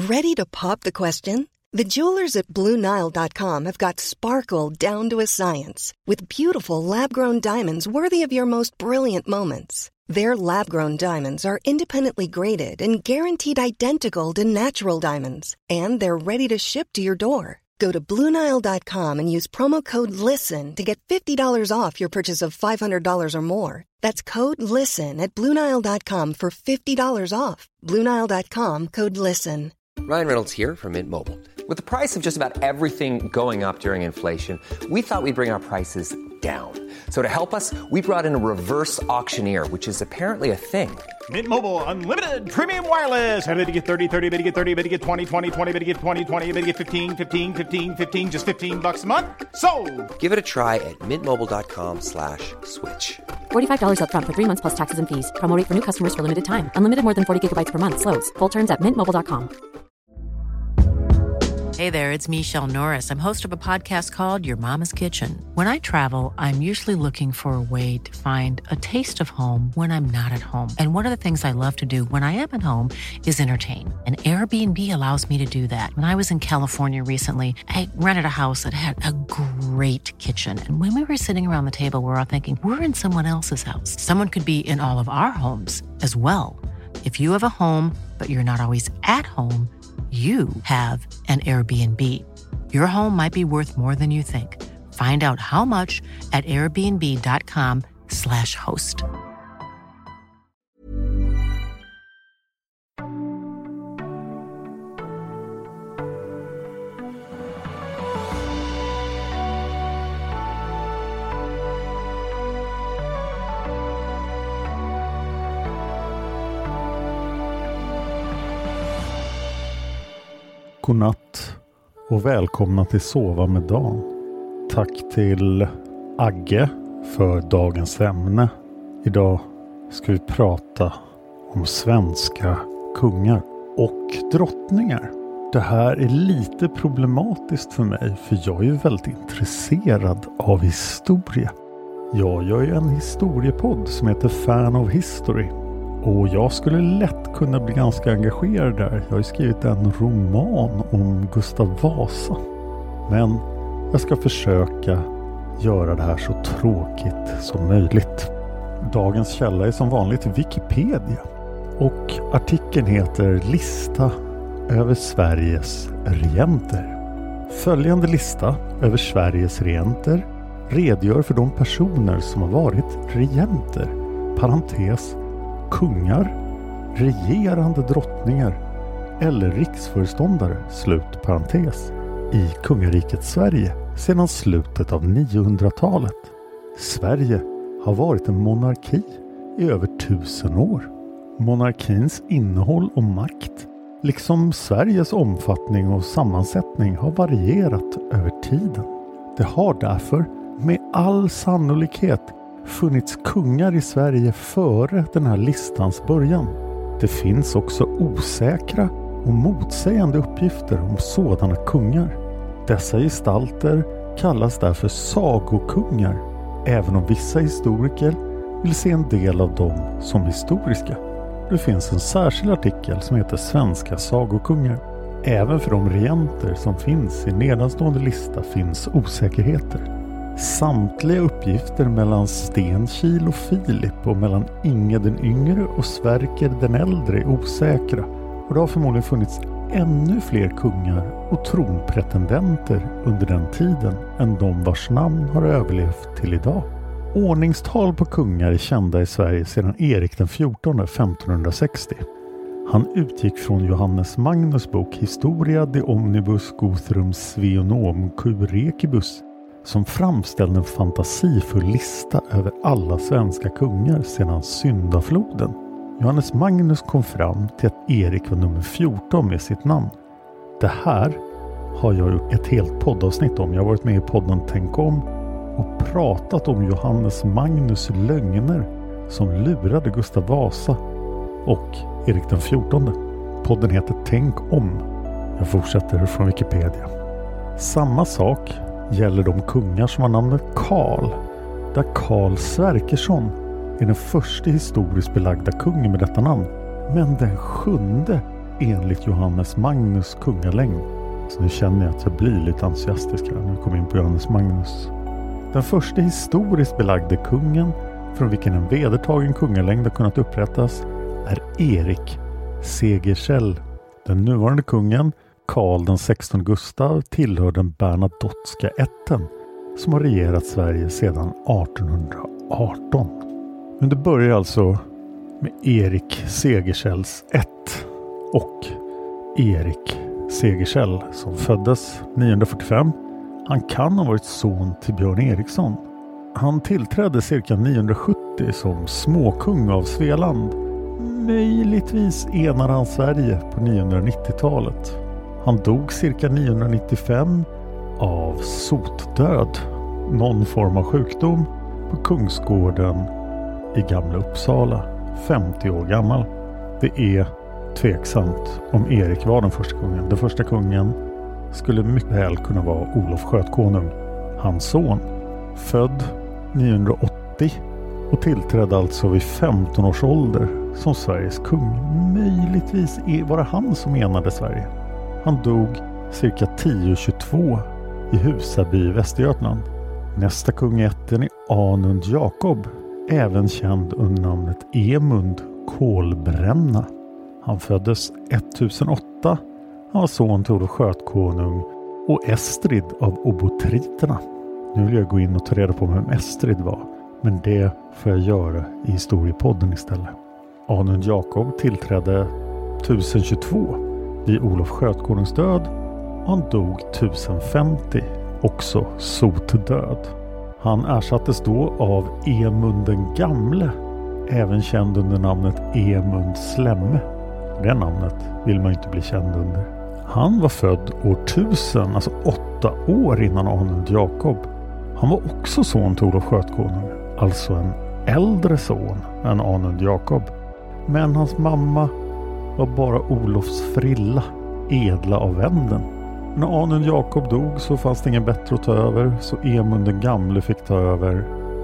Ready to pop the question? The jewelers at BlueNile.com have got sparkle down to a science with beautiful lab-grown diamonds worthy of your most brilliant moments. Their lab-grown diamonds are independently graded and guaranteed identical to natural diamonds, and they're ready to ship to your door. Go to BlueNile.com and use promo code LISTEN to get $50 off your purchase of $500 or more. That's code LISTEN at BlueNile.com for $50 off. BlueNile.com, code LISTEN. Ryan Reynolds here from Mint Mobile. With the price of just about everything going up during inflation, we thought we'd bring our prices down. So to help us, we brought in a reverse auctioneer, which is apparently a thing. Mint Mobile Unlimited Premium Wireless. How to get 30, 30, how to get 30, how to get 20, 20, 20, how to get 20, 20, how to get 15, 15, 15, 15, just $15 a month? Sold! Give it a try at mintmobile.com/switch. $45 up front for 3 months plus taxes and fees. Promo rate for new customers for limited time. Unlimited more than 40 gigabytes per month. Slows full terms at mintmobile.com. Hey there, it's Michelle Norris. I'm host of a podcast called Your Mama's Kitchen. When I travel, I'm usually looking for a way to find a taste of home when I'm not at home. And one of the things I love to do when I am at home is entertain. And Airbnb allows me to do that. When I was in California recently, I rented a house that had a great kitchen. And when we were sitting around the table, we were all thinking, we're in someone else's house. Someone could be in all of our homes as well. If you have a home, but you're not always at home, you have an Airbnb. Your home might be worth more than you think. Find out how much at airbnb.com/host. Godnatt och välkomna till Sova med Dan. Tack till Agge för dagens ämne. Idag ska vi prata om svenska kungar och drottningar. Det här är lite problematiskt för mig, för jag är ju väldigt intresserad av historia. Jag gör ju en historiepodd som heter Fan of History. Och jag skulle lätt kunna bli ganska engagerad där. Jag har ju skrivit en roman om Gustav Vasa. Men jag ska försöka göra det här så tråkigt som möjligt. Dagens källa är som vanligt Wikipedia. Och artikeln heter Lista över Sveriges regenter. Följande lista över Sveriges regenter redogör för de personer som har varit regenter. Parentes. Kungar, regerande drottningar eller riksföreståndare, slut parentes, i kungariket Sverige sedan slutet av 900-talet. Sverige har varit en monarki i över 1000 år. Monarkins innehåll och makt, liksom Sveriges omfattning och sammansättning, har varierat över tiden. Det har därför med all sannolikhet funnits kungar i Sverige före den här listans början. Det finns också osäkra och motsägande uppgifter om sådana kungar. Dessa gestalter kallas därför sagokungar, även om vissa historiker vill se en del av dem som historiska. Det finns en särskild artikel som heter Svenska sagokungar. Även för de regenter som finns i nedanstående lista finns osäkerheter. Samtliga uppgifter mellan Stenkil och Filip och mellan Inge den yngre och Sverker den äldre är osäkra, och det har förmodligen funnits ännu fler kungar och tronpretendenter under den tiden än de vars namn har överlevt till idag. Ordningstal på kungar är kända i Sverige sedan Erik den 14 1560. Han utgick från Johannes Magnus bok Historia de omnibus Gothrum Sveonomum Curecibus, som framställde en fantasifull lista över alla svenska kungar sedan syndafloden. Johannes Magnus kom fram till att Erik var nummer 14 med sitt namn. Det här har jag gjort ett helt poddavsnitt om. Jag har varit med i podden Tänk om och pratat om Johannes Magnus lögner som lurade Gustav Vasa och Erik den 14. Podden heter Tänk om. Jag fortsätter från Wikipedia. Samma sak gäller de kungar som har namnet Karl, där Karl Sverkersson är den första historiskt belagda kungen med detta namn. Men den 7:e enligt Johannes Magnus kungalängd. Så nu känner jag att jag blir lite entusiastisk här när vi kommer in på Johannes Magnus. Den första historiskt belagde kungen från vilken en vedertagen kungalängd har kunnat upprättas är Erik Segersäll. Den nuvarande kungen, Karl den 16 Gustav, tillhör den Bernadotteska ätten som har regerat Sverige sedan 1818. Men det börjar alltså med Erik Segersälls ätt och Erik Segersäll som föddes 945. Han kan ha varit son till Björn Eriksson. Han tillträdde cirka 970 som småkung av Svealand. Möjligtvis enade han Sverige på 990-talet. Han dog cirka 995 av sotdöd, någon form av sjukdom, på Kungsgården i Gamla Uppsala, 50 år gammal. Det är tveksamt om Erik var den första kungen. Den första kungen skulle mycket väl kunna vara Olof Skötkonung, hans son, född 980 och tillträdde alltså vid 15 års ålder som Sveriges kung. Möjligtvis var det han som enade Sverige. Han dog cirka 1022 i Husaby i Västergötland. Nästa kung i ätten är Anund Jakob, även känd under namnet Emund Kolbränna. Han föddes 1008. Han var son till Olof Skötkonung och Estrid av obotriterna. Nu vill jag gå in och ta reda på vem Estrid var, men det får jag göra i historiepodden istället. Anund Jakob tillträdde 1022 vid Olof Skötkonungs död och han dog 1050, också sotdöd. Han ersattes då av Emund den gamle, även känd under namnet Emund Slemme. Det namnet vill man inte bli känd under. Han var född år 1000, alltså 8 år innan Anund Jakob. Han var också son till Olof Skötkonung, alltså en äldre son än Anund Jakob. Men hans mamma var bara Olofs frilla, edla av vänden. När Anund Jakob dog så fanns det ingen bättre att ta över, så Emund den gamle fick ta över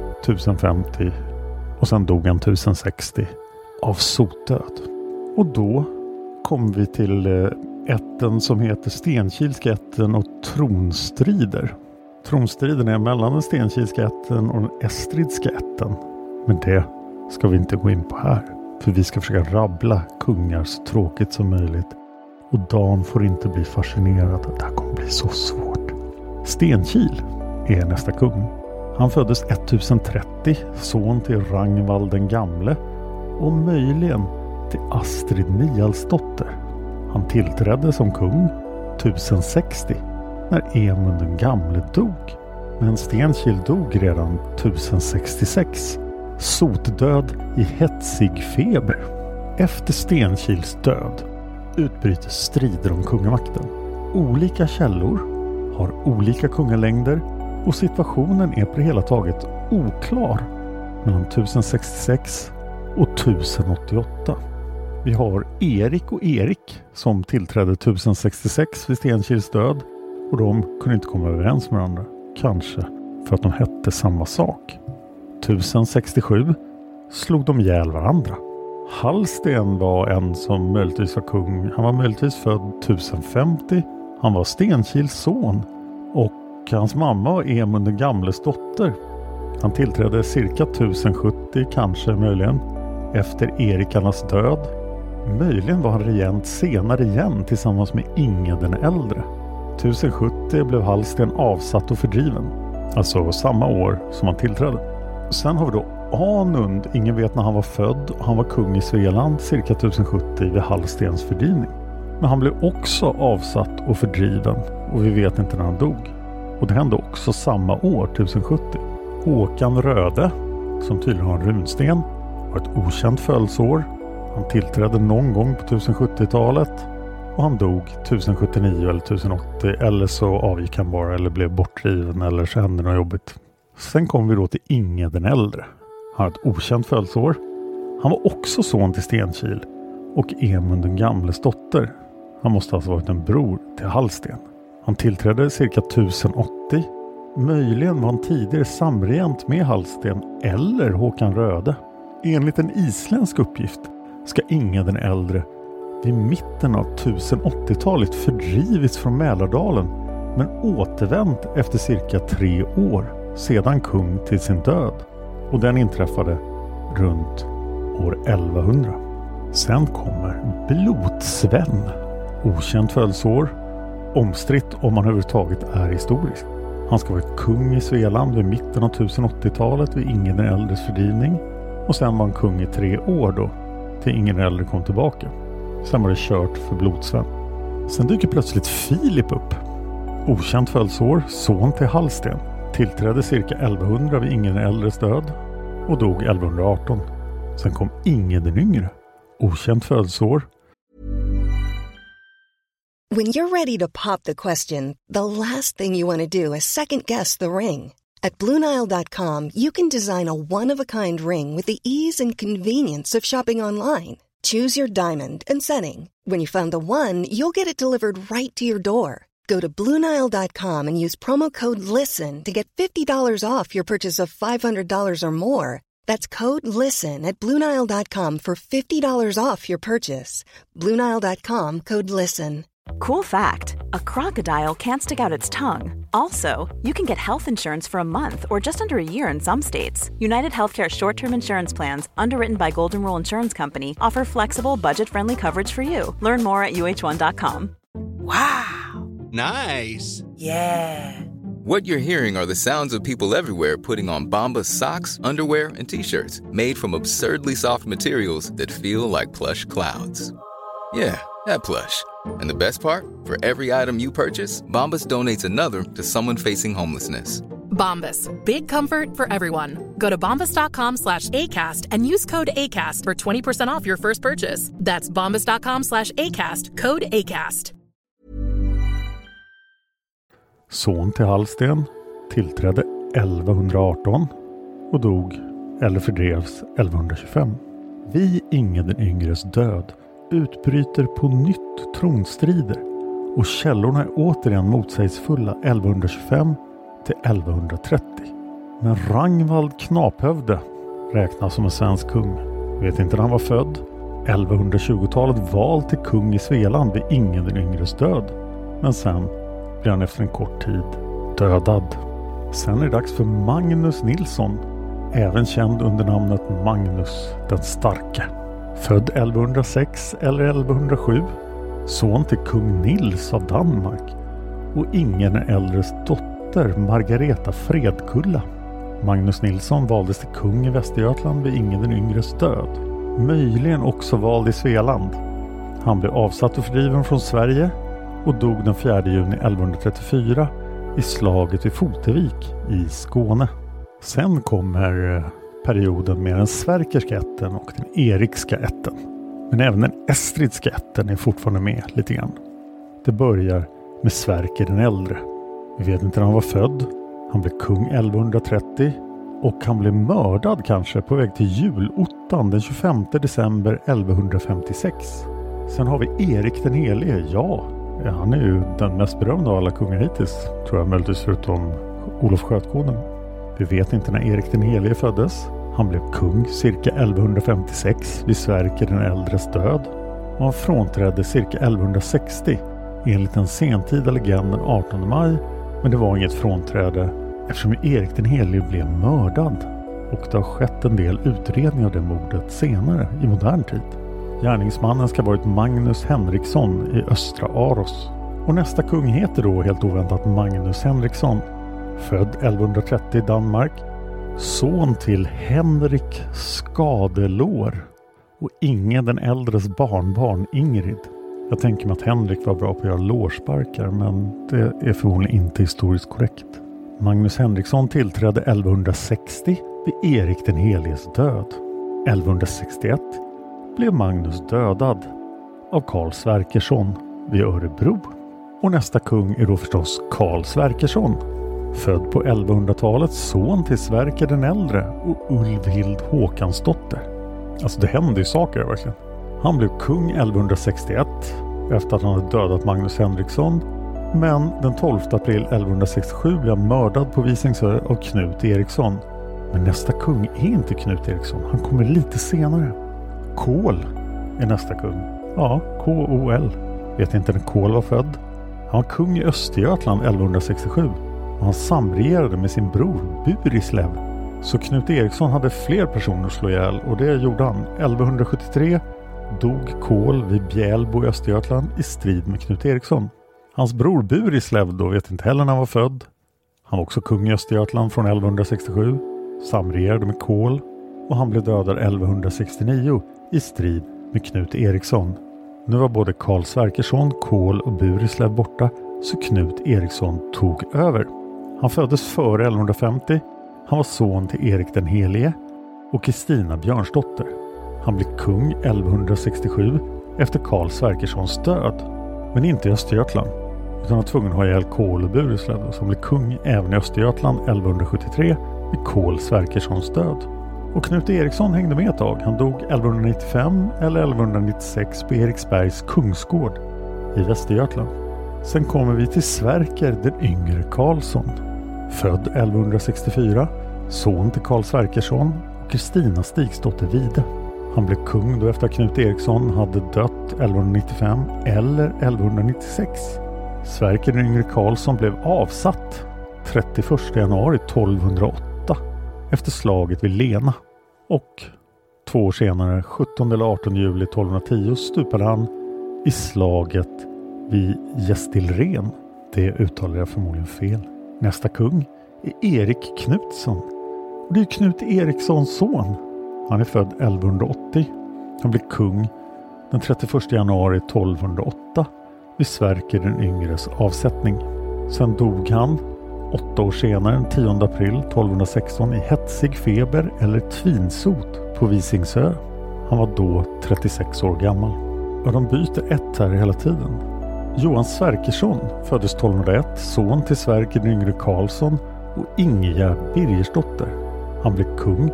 1050 och sen dog han 1060 av sotdöd. Och då kom vi till ätten som heter Stenkilska ätten och tronstrider. Tronstriden är mellan den Stenkilska ätten och den Estridska ätten. Men det ska vi inte gå in på här. För vi ska försöka rabbla kungar så tråkigt som möjligt. Och Dan får inte bli fascinerad. Det här kommer bli så svårt. Stenkil är nästa kung. Han föddes 1030, son till Ragnvald den gamle och möjligen till Astrid Nialsdotter. Han tillträdde som kung 1060 när Emund den gamle dog. Men Stenkil dog redan 1066. Sotdöd i hetsig feber. Efter Stenkils död utbryter strider om kungamakten. Olika källor har olika kungalängder och situationen är på det hela taget oklar mellan 1066 och 1088. Vi har Erik och Erik som tillträdde 1066 vid Stenkils död och de kunde inte komma överens med varandra. Kanske för att de hette samma sak. 1067 slog de ihjäl varandra. Hallsten var en som möjligtvis var kung. Han var möjligtvis född 1050. Han var Stenkils son och hans mamma var Emund den gamles dotter. Han tillträdde cirka 1070, kanske möjligen, efter Erikarnas död. Möjligen var han regent senare igen tillsammans med Inge den äldre. 1070 blev Hallsten avsatt och fördriven. Alltså samma år som han tillträdde. Sen har vi då Anund. Ingen vet när han var född. Han var kung i Svealand cirka 1070 vid Hallstens fördrivning. Men han blev också avsatt och fördriven. Och vi vet inte när han dog. Och det hände också samma år, 1070. Håkan Röde, som tydligen har en runsten, var ett okänt födelseår. Han tillträdde någon gång på 1070-talet. Och han dog 1079 eller 1080. Eller så avgick han bara eller blev bortdriven eller så hände något jobbigt. Sen kom vi då till Inge den äldre. Han har ett okänt födelseår. Han var också son till Stenkil och Emund den gamles dotter. Han måste alltså ha varit en bror till Hallsten. Han tillträdde cirka 1080. Möjligen var han tidigare samregent med Hallsten eller Håkan Röde. Enligt en isländsk uppgift ska Inge den äldre vid mitten av 1080-talet fördrivits från Mälardalen men återvänt efter cirka 3 år sedan kung till sin död. Och den inträffade runt år 1100. Sen kommer Blodsven. Okänt födelseår. Omstritt om han överhuvudtaget är historisk. Han ska vara kung i Svealand vid mitten av 1080-talet vid Inge den äldres fördrivning. Och sen var han kung i 3 år då, till Inge den äldre kom tillbaka. Sen var det kört för Blodsven. Sen dyker plötsligt Filip upp. Okänt födelseår, son till Hallsten. Tillträdde cirka 1100 vid Inge den äldres död och dog 1118. Sen kom Inge den yngre. Okänt födelseår. When you're ready to pop the question, the last thing you want to do is second guess the ring. At BlueNile.com you can design a one-of-a-kind ring with the ease and convenience of shopping online. Choose your diamond and setting. When you find the one, you'll get it delivered right to your door. Go to BlueNile.com and use promo code LISTEN to get $50 off your purchase of $500 or more. That's code LISTEN at BlueNile.com for $50 off your purchase. BlueNile.com, code LISTEN. Cool fact, a crocodile can't stick out its tongue. Also, you can get health insurance for a month or just under a year in some states. United Healthcare short-term insurance plans, underwritten by Golden Rule Insurance Company, offer flexible, budget-friendly coverage for you. Learn more at UH1.com. Wow! Nice! Yeah! What you're hearing are the sounds of people everywhere putting on Bombas socks, underwear, and T-shirts made from absurdly soft materials that feel like plush clouds. Yeah, that plush. And the best part? For every item you purchase, Bombas donates another to someone facing homelessness. Bombas. Big comfort for everyone. Go to bombas.com/ACAST and use code ACAST for 20% off your first purchase. That's bombas.com/ACAST. Code ACAST. Son till Hallsten tillträdde 1118 och dog eller fördrevs 1125. Vid Inge den yngres död utbryter på nytt tronstrider och källorna är återigen motsägelsefulla 1125 till 1130. Men Ragnvald Knaphövde räknas som en svensk kung. Vet inte när han var född. 1120-talet vald till kung i Svealand vid Inge den yngres död. Men sen blir han efter en kort tid dödad. Sen är det dags för Magnus Nilsson, även känd under namnet Magnus den starke. Född 1106 eller 1107, son till kung Nils av Danmark och Inge den äldres dotter Margareta Fredkulla. Magnus Nilsson valdes till kung i Västergötland vid Inge den yngres död. Möjligen också vald i Svealand. Han blev avsatt och fördriven från Sverige och dog den 4 juni 1134 i slaget vid Fotevik i Skåne. Sen kommer perioden med den sverkerska ätten och den erikska ätten. Men även den estridska ätten är fortfarande med lite grann. Det börjar med Sverker den äldre. Vi vet inte när han var född. Han blev kung 1130 och han blev mördad kanske på väg till julottan den 25 december 1156. Sen har vi Erik den helige. Ja, han är ju den mest berömda av alla kungar hittills, tror jag, möjligtvis förutom Olof Skötkonung. Vi vet inte när Erik den helige föddes. Han blev kung cirka 1156 vid Sverker den äldres död och han frånträdde cirka 1160 enligt en sentida legend den 18 maj, men det var inget frånträde eftersom Erik den helige blev mördad och det har skett en del utredning av det mordet senare i modern tid. Gärningsmannen ska ha varit Magnus Henriksson i Östra Aros. Och nästa kung heter då helt oväntat Magnus Henriksson. Född 1130 i Danmark. Son till Henrik Skadelår. Och Inge den äldres barnbarn Ingrid. Jag tänker mig att Henrik var bra på att göra lårsparkar, men det är förmodligen inte historiskt korrekt. Magnus Henriksson tillträdde 1160 vid Erik den heliges död. 1161 blev Magnus dödad av Karl Sverkersson vid Örebro. Och nästa kung är då förstås Karl Sverkersson. Född på 1100-talet, son till Sverker den äldre och Ulvhild Håkansdotter. Alltså det hände ju saker verkligen. Han blev kung 1161 efter att han hade dödat Magnus Henriksson. Men den 12 april 1167 blev han mördad på Visingsö av Knut Eriksson. Men nästa kung är inte Knut Eriksson, han kommer lite senare. Kol är nästa kung. Ja, KOL. Vet inte när Kol var född. Han var kung i Östergötland 1167 och han samregerade med sin bror Burislev. Så Knut Eriksson hade fler personer att slå ihjäl och det gjorde han. 1173 dog Kol vid Bjälbo i Östergötland i strid med Knut Eriksson. Hans bror Burislev då vet inte heller när han var född. Han var också kung i Östergötland från 1167, samregerade med Kol och han blev dödad 1169 i strid med Knut Eriksson. Nu var både Karl Sverkersson, Kol och Burislev borta så Knut Eriksson tog över. Han föddes före 1150. Han var son till Erik den Helige och Kristina Björnsdotter. Han blev kung 1167 efter Karl Sverkerssons död. Men inte i Östergötland. Utan han var tvungen att ha ihjäl Kol och Burislev som blev kung även i Östergötland 1173 vid Karl Sverkerssons död. Och Knut Eriksson hängde med ett tag. Han dog 1195 eller 1196 på Eriksbergs kungsgård i Västergötland. Sen kommer vi till Sverker den yngre Karlsson. Född 1164, son till Karl Sverkersson och Kristina Stigsdotter Vide. Han blev kung då efter att Knut Eriksson hade dött 1195 eller 1196. Sverker den yngre Karlsson blev avsatt 31 januari 1208 efter slaget vid Lena. Och 2 år senare, 17 eller 18 juli 1210, stupade han i slaget vid Gästilren. Det uttalar jag förmodligen fel. Nästa kung är Erik Knutsson. Och det är Knut Erikssons son. Han är född 1180. Han blev kung den 31 januari 1208 vid Sverker den yngres avsättning. Sen dog han 8 år senare, den 10 april 1216 i hetsig feber eller tvinsot på Visingsö. Han var då 36 år gammal. Och de byter ett här hela tiden. Johan Sverkersson föddes 1201, son till Sverker den yngre Karlsson och Ingegärd Birgersdotter. Han blev kung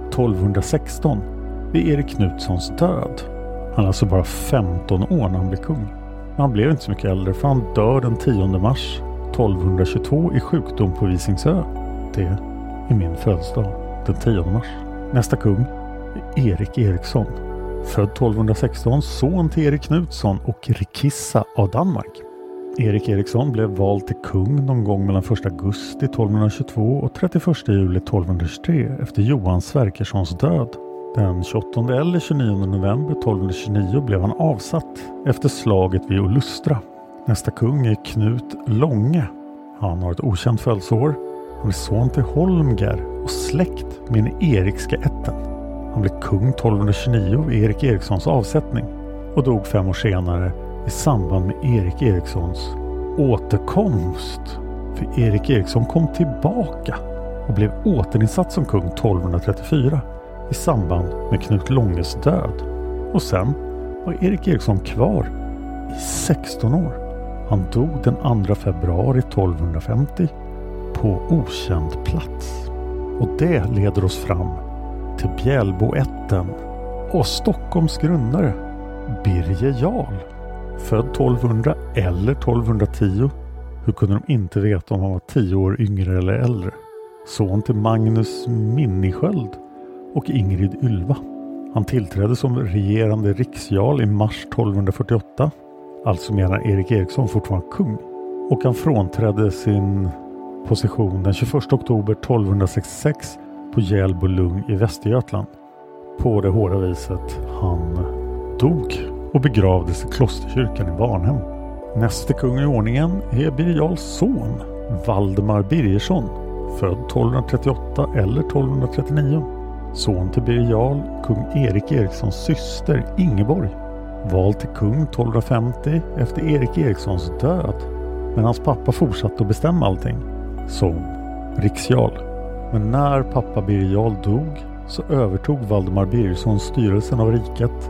1216 vid Erik Knutssons död. Han är alltså bara 15 år när han blev kung. Men han blev inte så mycket äldre för han dör den 10 mars 1222 i sjukdom på Visingsö. Det är min födelsedag, den 10 mars. Nästa kung är Erik Eriksson. Född 1216, son till Erik Knutsson och Rikissa av Danmark. Erik Eriksson blev vald till kung någon gång mellan 1 augusti 1222 och 31 juli 1223 efter Johan Sverkerssons död. Den 28 eller 29 november 1229 blev han avsatt efter slaget vid Olustra. Nästa kung är Knut Långe. Han har ett okänt födelseår. Han är son till Holmgar och släkt med den Erikska ätten. Han blev kung 1229 vid Erik Erikssons avsättning och dog 5 år senare i samband med Erik Erikssons återkomst. För Erik Eriksson kom tillbaka och blev återinsatt som kung 1234 i samband med Knut Långes död. Och sen var Erik Eriksson kvar i 16 år. Han dog den 2 februari 1250 på okänd plats. Och det leder oss fram till Bjälboätten och Stockholms grundare Birger Jarl. Född 1200 eller 1210. Hur kunde de inte veta om han var 10 år yngre eller äldre? Son till Magnus Minnisköld och Ingrid Ylva. Han tillträdde som regerande riksjarl i mars 1248. Alltså menar Erik Eriksson fortfarande kung. Och han frånträdde sin position den 21 oktober 1266 på Hjälbolung i Västergötland. På det hårda viset han dog och begravdes i klosterkyrkan i Varnhem. Nästa kung i ordningen är Birger Jarls son, Valdemar Birgersson, född 1238 eller 1239. Son till Birger Jarl, kung Erik Erikssons syster Ingeborg. Vald till kung 1250 efter Erik Erikssons död. Men hans pappa fortsatte att bestämma allting som riksjarl. Men när pappa Birger Jarl dog så övertog Valdemar Birgersson styrelsen av riket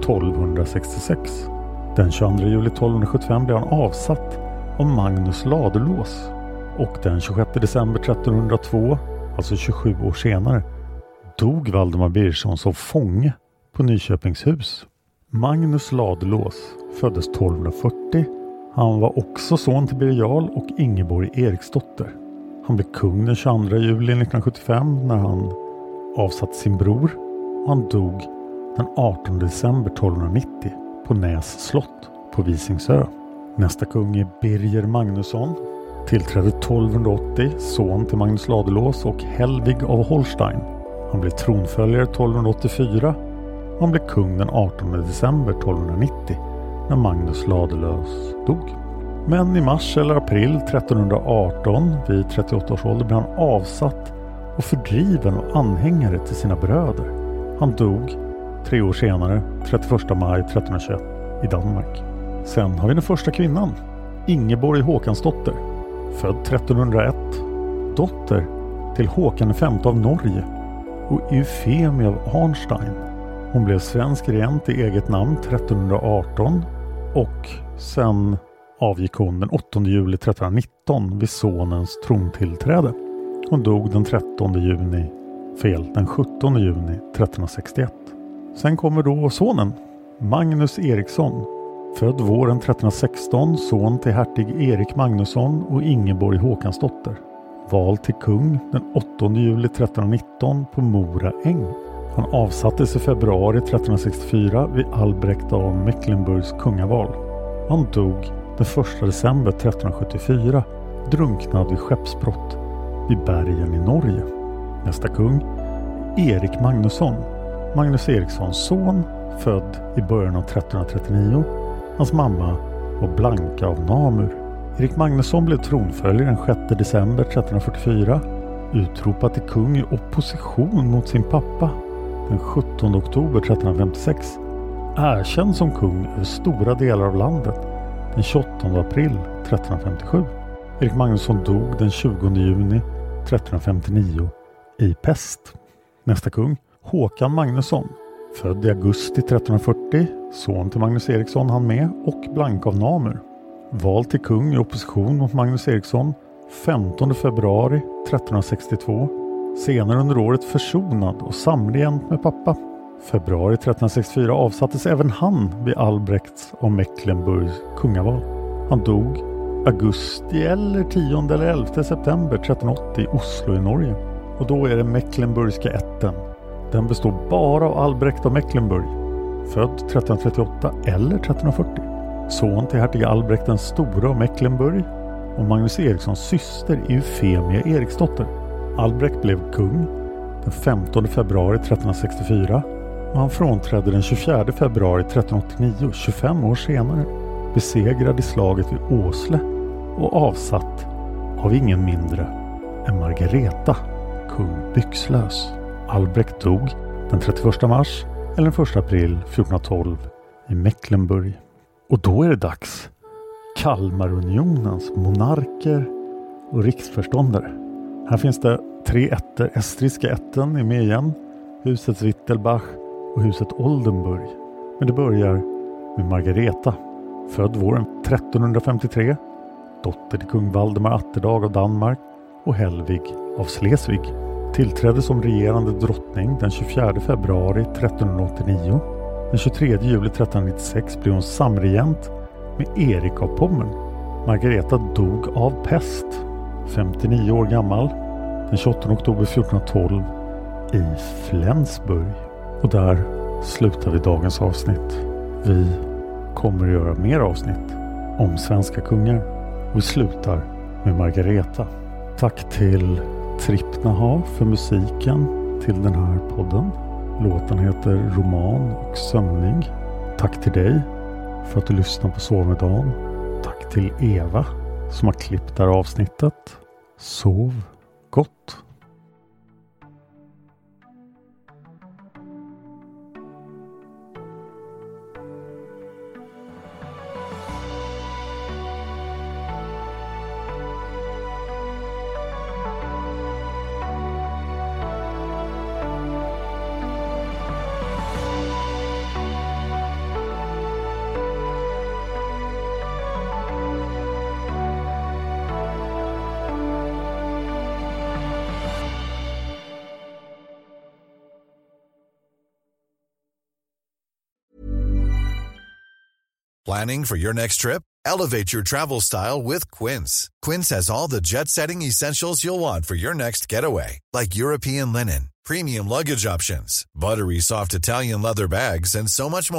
1266. Den 22 juli 1275 blev han avsatt av Magnus Ladulås. Och den 26 december 1302, alltså 27 år senare, dog Valdemar Birgersson som fånge på Nyköpingshus. Magnus Ladulås föddes 1240. Han var också son till Birger Jarl och Ingeborg Eriksdotter. Han blev kung den 22 juli 1975 när han avsatt sin bror. Han dog den 18 december 1290 på Näs slott på Visingsö. Nästa kung är Birger Magnusson. Tillträdde 1280, son till Magnus Ladulås och Helvig av Holstein. Han blev tronföljare 1284 och han blev kung den 18 december 1290 när Magnus Ladulås dog. Men i mars eller april 1318 vid 38 års ålder blev han avsatt och fördriven av anhängare till sina bröder. Han dog 3 år senare, 31 maj 1321 i Danmark. Sen har vi den första kvinnan, Ingeborg Håkansdotter, född 1301, dotter till Håkan V av Norge och Eufemia av Arnstein. Hon blev svensk regent i eget namn 1318 och sen avgick hon den 8 juli 1319 vid sonens trontillträde. Hon dog den 17 juni 1361. Sen kommer då sonen, Magnus Eriksson, född våren 1316, son till hertig Erik Magnusson och Ingeborg Håkansdotter. Vald till kung den 8 juli 1319 på Mora äng. Han avsattes i februari 1364 vid Albrecht av Mecklenburgs kungaval. Han dog den 1 december 1374, drunknad vid skeppsbrott vid bergen i Norge. Nästa kung, Erik Magnusson, Magnus Erikssons son, född i början av 1339. Hans mamma var Blanka av Namur. Erik Magnusson blev tronföljare den 6 december 1344, utropad till kung i opposition mot sin pappa. Den 17 oktober 1356, erkänd som kung över stora delar av landet den 28 april 1357. Erik Magnusson dog den 20 juni 1359 i pest. Nästa kung, Håkan Magnusson, född i augusti 1340, son till Magnus Eriksson han med och Blanka av Namur. Vald till kung i opposition mot Magnus Eriksson 15 februari 1362. Senare under året försonad och samregent med pappa. Februari 1364 avsattes även han vid Albrechts och Mecklenburgs kungaval. Han dog augusti eller 10 eller 11 september 1380 i Oslo i Norge. Och då är det Mecklenburgska ätten. Den består bara av Albrecht av Mecklenburg, född 1338 eller 1340. Son till hertig Albrecht den store av Mecklenburg och Magnus Erikssons syster Eufemia Eriksdotter. Albrecht blev kung den 15 februari 1364 och han frånträdde den 24 februari 1389, 25 år senare, besegrad i slaget vid Åsle och avsatt av ingen mindre än Margareta, kung Byxlös. Albrecht dog den 31 mars eller den 1 april 1412 i Mecklenburg. Och då är det dags. Kalmarunionens monarker och riksförståndare. Här finns det 3 ätter. Estriska ätten är med igen. Huset Wittelbach och huset Oldenburg. Men det börjar med Margareta. Född våren 1353. Dotter till kung Valdemar Atterdag av Danmark och Helvig av Schleswig. Tillträdde som regerande drottning den 24 februari 1389. Den 23 juli 1396 blev hon samregent med Erik av Pommern. Margareta dog av pest, 59 år gammal, den 28 oktober 1412 i Flensburg. Och där slutar vi dagens avsnitt. Vi kommer att göra mer avsnitt om svenska kungar. Och vi slutar med Margareta. Tack till Trippnaha för musiken till den här podden. Låten heter Roman och sömning. Tack till dig för att du lyssnar på Sov med Dan. Tack till Eva som har klippt det här avsnittet. Sov gott! Planning for your next trip? Elevate your travel style with Quince. Quince has all the jet-setting essentials you'll want for your next getaway, like European linen, premium luggage options, buttery soft Italian leather bags, and so much more.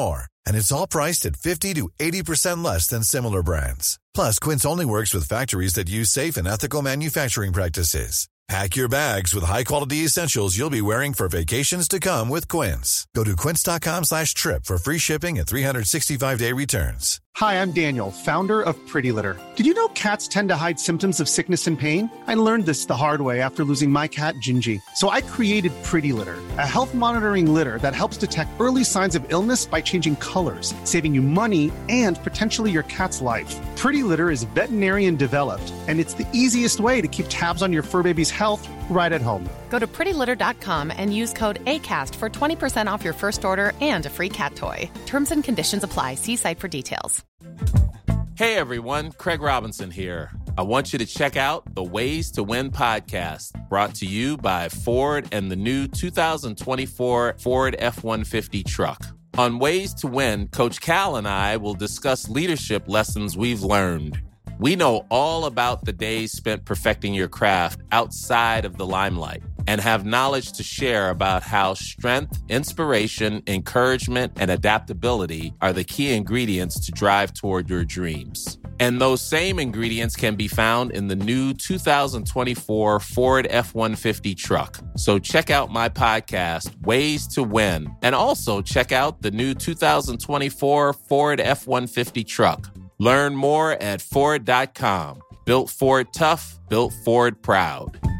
And it's all priced at 50 to 80% less than similar brands. Plus, Quince only works with factories that use safe and ethical manufacturing practices. Pack your bags with high-quality essentials you'll be wearing for vacations to come with Quince. Go to quince.com/trip for free shipping and 365-day returns. Hi, I'm Daniel, founder of Pretty Litter. Did you know cats tend to hide symptoms of sickness and pain? I learned this the hard way after losing my cat, Gingy. So I created Pretty Litter, a health monitoring litter that helps detect early signs of illness by changing colors, saving you money and potentially your cat's life. Pretty Litter is veterinarian developed, and it's the easiest way to keep tabs on your fur baby's health right at home. Go to prettylitter.com and use code ACAST for 20% off your first order and a free cat toy. Terms and conditions apply. See site for details. Hey everyone, Craig Robinson here. I want you to check out the Ways to Win podcast, brought to you by Ford and the new 2024 Ford F-150 truck. On Ways to Win, Coach Cal and I will discuss leadership lessons we've learned. We know all about the days spent perfecting your craft outside of the limelight and have knowledge to share about how strength, inspiration, encouragement, and adaptability are the key ingredients to drive toward your dreams. And those same ingredients can be found in the new 2024 Ford F-150 truck. So check out my podcast, Ways to Win, and also check out the new 2024 Ford F-150 truck. Learn more at Ford.com. Built Ford tough, built Ford proud.